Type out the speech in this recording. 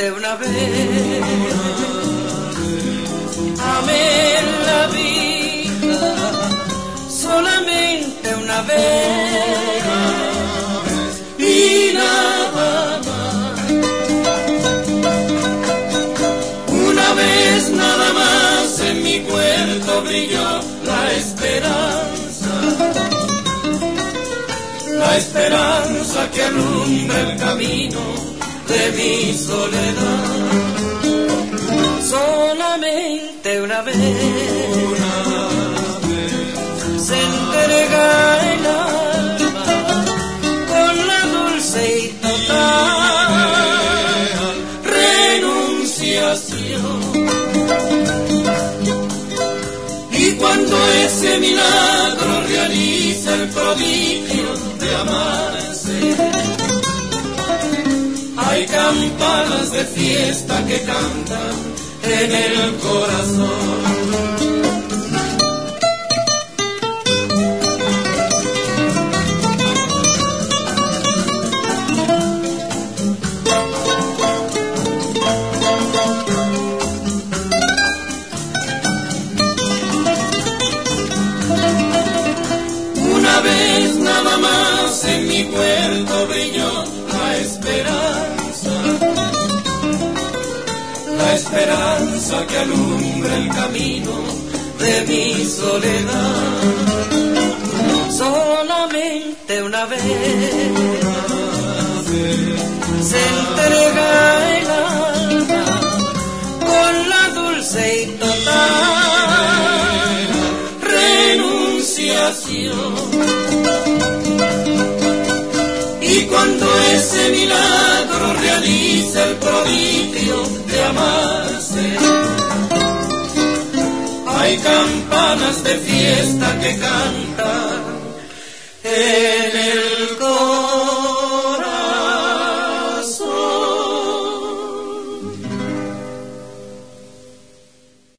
solamente una vez amé la vida, solamente una vez y nada más. Una vez nada más en mi puerto brilló la esperanza que alumbra el camino de mi soledad. Solamente una vez se entrega el alma con la dulce y total renunciación. Y cuando ese milagro realiza el prodigio de amarse, hay campanas de fiesta que cantan en el corazón. Una vez nada más en mi puerto brilló la esperanza que alumbra el camino de mi soledad. Solamente una vez se entrega el alma con la dulce y total renunciación. Y cuando ese milagro realiza el prodigio de amarse, hay campanas de fiesta que cantan